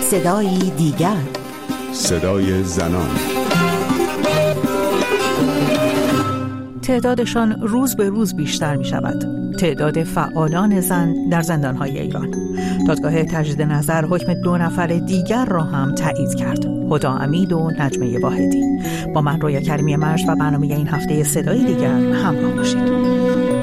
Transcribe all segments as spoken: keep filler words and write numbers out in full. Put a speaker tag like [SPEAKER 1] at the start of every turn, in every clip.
[SPEAKER 1] صدای دیگر،
[SPEAKER 2] صدای زنان.
[SPEAKER 3] تعدادشان روز به روز بیشتر می شود. تعداد فعالان زن در زندانهای ایران. دادگاه تجدید نظر حکم دو نفر دیگر را هم تایید کرد، هدی امید و نجمه واحدی. با من رویا کریمی مجد و برنامه این هفته صدای دیگر همراه باشید.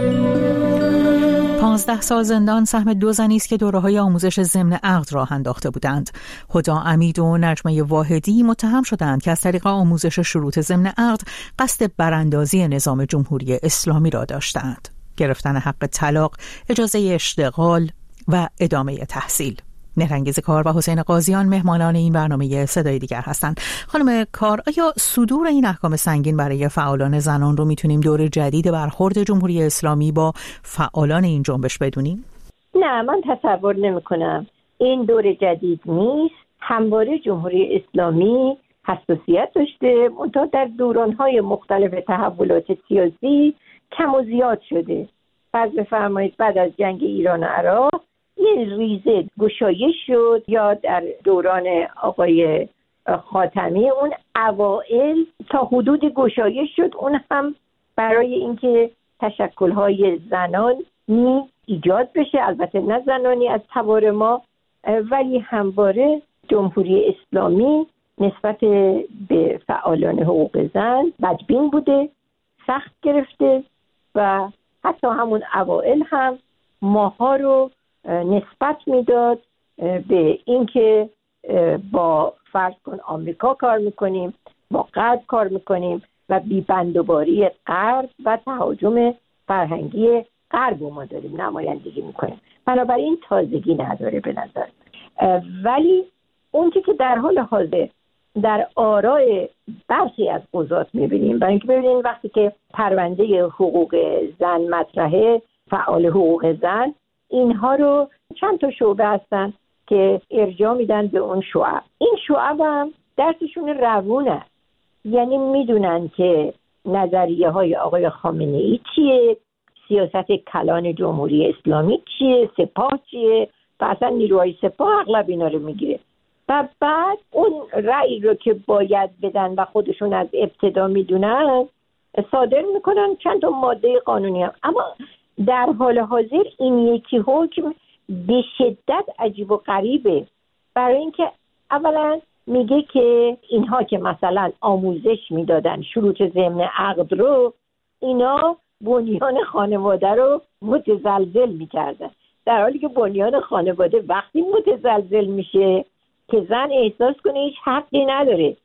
[SPEAKER 3] پانزده سال زندان سهم دو زنی است که دوره‌های آموزش ضمن عقد راه انداخته بودند. هدی امید و نجمه واحدی متهم شدند که از طریق آموزش شروط ضمن عقد قصد براندازی نظام جمهوری اسلامی را داشتند. گرفتن حق طلاق، اجازه اشتغال و ادامه تحصیل. مهرانگیز کار و حسین قاضیان مهمانان این برنامه صدای دیگر هستند. خانم کار، آیا صدور این احکام سنگین برای فعالان زنان رو میتونیم دور جدید برخورد جمهوری اسلامی با فعالان این جنبش بدونیم؟
[SPEAKER 4] نه، من تصور نمی کنم. این دور جدید نیست. همواره جمهوری اسلامی حساسیت داشته، منتها در دورانهای مختلف تحولات سیاسی کم و زیاد شده. فرض بفرمایید بعد از جنگ ایران و عراق یه ریزه گشایش شد، یا در دوران آقای خاتمی اون اوائل تا حدود گشایش شد، اون هم برای اینکه تشکل‌های زنان می ایجاد بشه، البته نه زنانی از تبار ما، ولی همواره جمهوری اسلامی نسبت به فعالان حقوق زن بدبین بوده، سخت گرفته و حتی همون اوائل هم ماها رو نسبت میداد به اینکه با فرض کن آمریکا کار میکنیم، با غرب کار میکنیم و بی‌بندوباری غرب و تهاجم فرهنگی غرب ما داریم نمایندگی میکنیم. بنابراین تازگی نداره به نظر. ولی اون که در حال حاضر در آراء برخی از قضات میبینیم، برای اینکه ببینیم وقتی که پرونده حقوق زن مطرحه، فعال حقوق زن اینها رو چند تا شعبه هستن که ارجاع میدن به اون شعب. این شعب هم درسشون روونه، یعنی میدونن که نظریه های آقای خامنه ای چیه، سیاست کلان جمهوری اسلامی چیه، سپاه چیه و اصلا نیروهای سپاه اغلب اینا رو میگیره و بعد اون رأی رو که باید بدن و خودشون از ابتدا میدونن صادر میکنن چند تا ماده قانونی هم. اما در حال حاضر این یکی حکم به شدت عجیب و غریبه، برای اینکه اولا میگه که اینها که مثلا آموزش میدادن شروط ضمن عقد رو، اینا بنیان خانواده رو متزلزل میکردن، در حالی که بنیان خانواده وقتی متزلزل میشه که زن احساس کنه هیچ حقی نداره،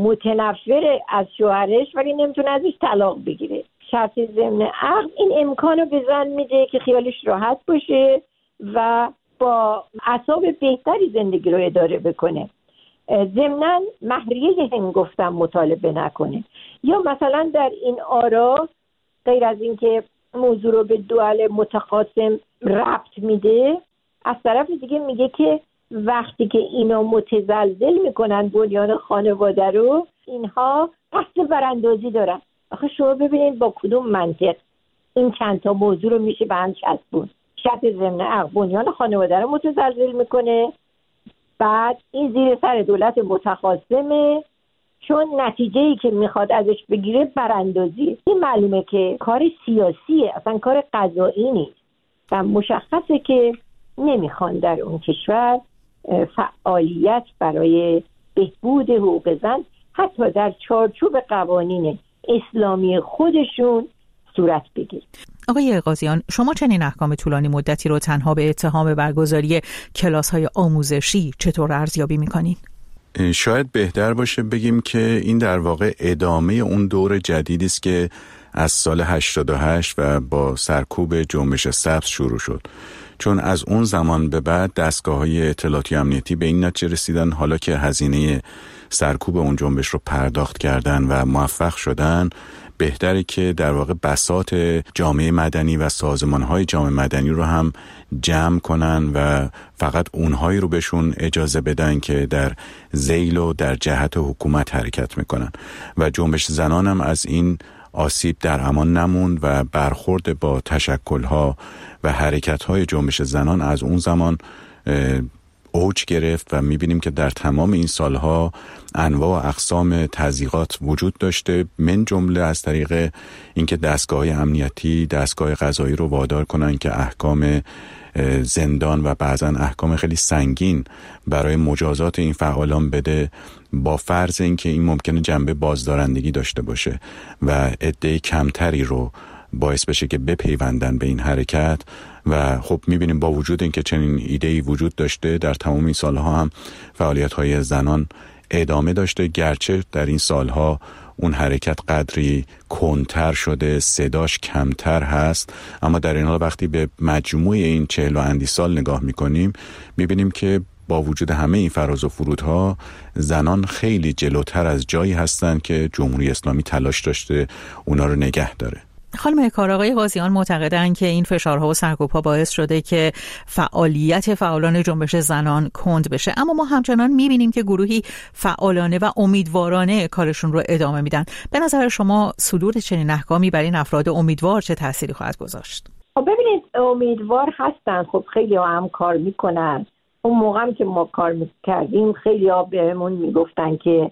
[SPEAKER 4] متنفر از شوهرش ولی نمیتونه ازش طلاق بگیره. شرط ضمن عقد این امکانو به زن میده که خیالش راحت باشه و با اعصاب بهتری زندگی رو اداره بکنه، ضمناً مهریه هنگفتم مطالبه نکنه. یا مثلا در این آرا غیر از اینکه موضوع رو به دوال متخاصم ربط میده، از طرف دیگه میگه که وقتی که اینا متزلزل میکنن بنیان خانواده رو، اینها قصد براندازی دارن. آخه شما ببینید با کدوم منطق این چند تا موضوع رو میشه به هم چسبون. شرط ضمن عقد بنیان خانواده رو متزلزل میکنه، بعد این زیر سر دولت متخاصمه، چون نتیجه‌ای که میخواد ازش بگیره براندازی. این معلومه که کار سیاسیه، اصلا کار قضایی نیست و مشخصه که نمیخوان در اون کشور فعالیت برای بهبود حقوق زن حتی در چارچوب قوانین اسلامی خودشون صورت بگیره.
[SPEAKER 3] آقای قاضیان، شما چنین احکام طولانی مدتی رو تنها به اتهام برگزاری کلاس‌های آموزشی چطور ارزیابی می‌کنین؟
[SPEAKER 2] شاید بهتر باشه بگیم که این در واقع ادامه اون دور جدیدی است که از سال هشتاد و هشت و با سرکوب جنبش سبز شروع شد، چون از اون زمان به بعد دستگاه‌های اطلاعاتی امنیتی به این نتیجه رسیدن حالا که هزینه سرکوب اون جنبش رو پرداخت کردن و موفق شدن، بهتره که در واقع بساط جامعه مدنی و سازمان‌های جامعه مدنی رو هم جمع کنن و فقط اونهایی رو بهشون اجازه بدن که در ذیل و در جهت حکومت حرکت میکنن و جنبش زنان هم از این آسیب در امان نموند و برخورد با تشکل‌ها و حرکت‌های جنبش زنان از اون زمان اوج گرفت و میبینیم که در تمام این سالها انواع و اقسام تضییقات وجود داشته، من جمله از طریق اینکه دستگاه امنیتی، دستگاه قضایی رو وادار کنن که احکام زندان و بعضا احکام خیلی سنگین برای مجازات این فعالان بده، با فرض اینکه این ممکنه جنبه بازدارندگی داشته باشه و عده کمتری رو باعث بشه که بپیوندن به این حرکت. و خب میبینیم با وجود اینکه چنین ایده‌ای وجود داشته، در تمام این سالها هم فعالیت‌های زنان ادامه داشته، گرچه در این سالها اون حرکت قدری کندتر شده، صداش کمتر هست، اما در این حال وقتی به مجموع این چهل و اندی سال نگاه میکنیم میبینیم که با وجود همه این فراز و فرودها زنان خیلی جلوتر از جایی هستند که جمهوری اسلامی تلاش داشته اونا رو نگه داره.
[SPEAKER 3] خانم کار، آقای قاضیان معتقدند که این فشارها و سرکوب‌ها باعث شده که فعالیت فعالان جنبش زنان کند بشه، اما ما همچنان می‌بینیم که گروهی فعالانه و امیدوارانه کارشون رو ادامه میدن. به نظر شما صدور چنین احکامی بر این افراد امیدوار چه تأثیری خواهد گذاشت؟
[SPEAKER 4] خب ببینید، امیدوار هستن، خب خیلی ها هم کار میکنن. اون موقع هم که ما کار میکردیم خیلی ها بهمون میگفتن که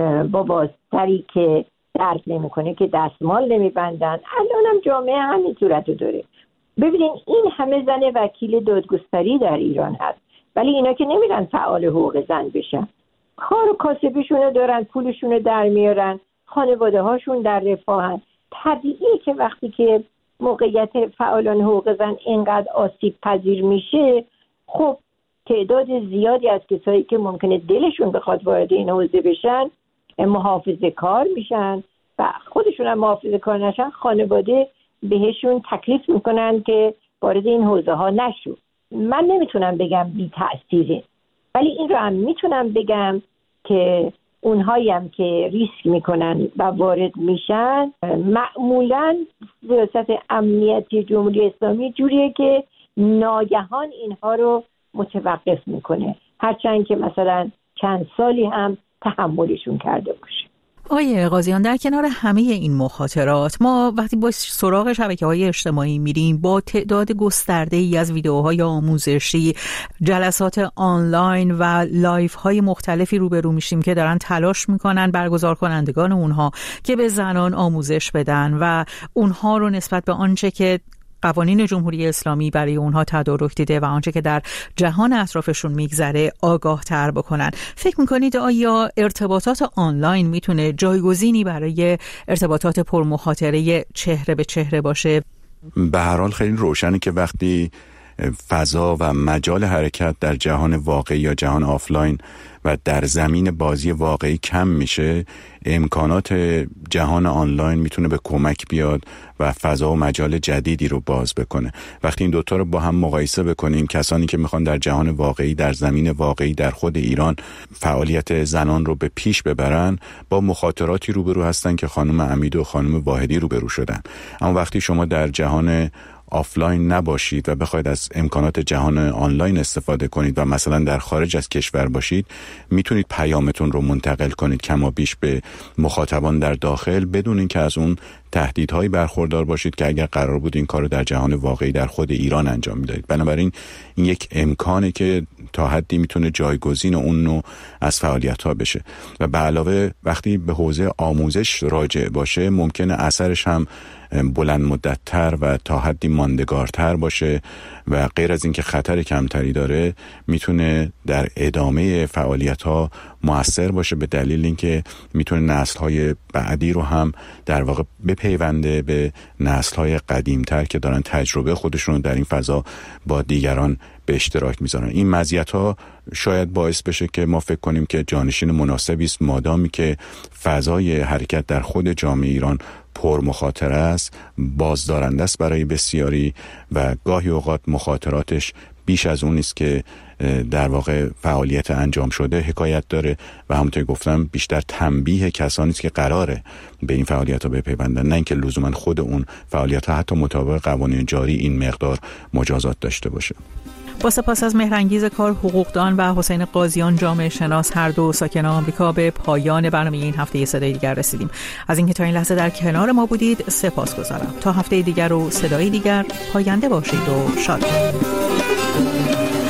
[SPEAKER 4] بابا سری که درد نمیکنه که دستمال نمیبندن. الان هم جامعه همین صورت رو داره. ببینین این همه زن وکیل دادگستری در ایران هست، ولی اینا که نمیرن فعال حقوق زن بشن، کار و کاسبیشونو دارن، پولشونو در میارن، خانواده هاشون در رفاهن. طبیعیه که وقتی که موقعیت فعالان حقوق زن اینقدر آسیب پذیر میشه، خب تعداد زیادی از کسایی که ممکنه دلشون بخواد وارد این حوزه بشن محافظه کار میشن و خودشون هم محافظه کار نشن، خانواده بهشون تکلیف میکنن که وارد این حوزه ها نشو. من نمیتونم بگم بی تأثیره، ولی این رو هم میتونم بگم که اونهایی هم که ریسک میکنن و وارد میشن معمولا سیاست امنیتی جمهوری اسلامی جوریه که ناگهان اینها رو متوقف میکنه، هرچند که مثلا چند سالی هم تحملشون کرده باشه.
[SPEAKER 3] آقای قاضیان، در کنار همه این مخاطرات، ما وقتی با سراغ شبکه‌های اجتماعی میریم با تعداد گسترده‌ای از ویدیوهای آموزشی، جلسات آنلاین و لایف‌های مختلفی روبرو میشیم که دارن تلاش میکنن برگزار کنندگان اونها که به زنان آموزش بدن و اونها رو نسبت به آنچه که قوانین جمهوری اسلامی برای اونها تدارک دیده و آنچه که در جهان اطرافشون میگذره آگاه تر بکنن. فکر میکنید آیا ارتباطات آنلاین میتونه جایگزینی برای ارتباطات پرمخاطره چهره به چهره باشه؟
[SPEAKER 2] به هر حال خیلی روشنه که وقتی فضا و مجال حرکت در جهان واقعی یا جهان آفلاین و در زمین بازی واقعی کم میشه، امکانات جهان آنلاین میتونه به کمک بیاد و فضا و مجال جدیدی رو باز بکنه. وقتی این دوتا رو با هم مقایسه بکنیم، کسانی که میخوان در جهان واقعی، در زمین واقعی در خود ایران فعالیت زنان رو به پیش ببرن، با مخاطراتی روبرو هستن که خانم امیدی و خانم واحدی روبرو شدن. اما وقتی شما در جهان آفلاین نباشید و بخواید از امکانات جهان آنلاین استفاده کنید و مثلا در خارج از کشور باشید، میتونید پیامتون رو منتقل کنید کما بیش به مخاطبان در داخل بدون اینکه از اون تهدیدهایی برخوردار باشید که اگر قرار بود این کارو در جهان واقعی در خود ایران انجام میدادید. بنابراین این یک امکانه که تا حدی میتونه جایگزین اون نوع از فعالیت ها بشه و به علاوه وقتی به حوزه آموزش راجع باشه ممکنه اثرش هم بلند مدت‌تر و تا حدی ماندگارتر باشه و غیر از اینکه خطر کمتری داره میتونه در ادامه فعالیت‌ها مؤثر باشه، به دلیل اینکه میتونه نسل‌های بعدی رو هم در واقع بپیونده به نسل‌های قدیم‌تر که دارن تجربه خودشون رو در این فضا با دیگران به اشتراک میذارن. این مزیت‌ها شاید باعث بشه که ما فکر کنیم که جانشین مناسبی است، مادامی که فضای حرکت در خود جامعه ایران پر مخاطره است، بازدارنده است برای بسیاری و گاهی اوقات مخاطراتش بیش از اون است که در واقع فعالیت انجام شده حکایت داره و همونطور گفتم بیشتر تنبیه کسانی است که قراره به این فعالیت ها بپیوندن، نه اینکه لزوما خود اون فعالیت ها حتی مطابق قوانین جاری این مقدار مجازات داشته باشه.
[SPEAKER 3] با سپاس از مهرانگیز کار حقوقدان و حسین قاضیان جامعه شناس، هر دو ساکن آمریکا، به پایان برنامه این هفته صدای دیگر رسیدیم. از اینکه تا این لحظه در کنار ما بودید سپاسگزارم. تا هفته دیگر و صدای دیگر، پاینده باشید و شاد باشید.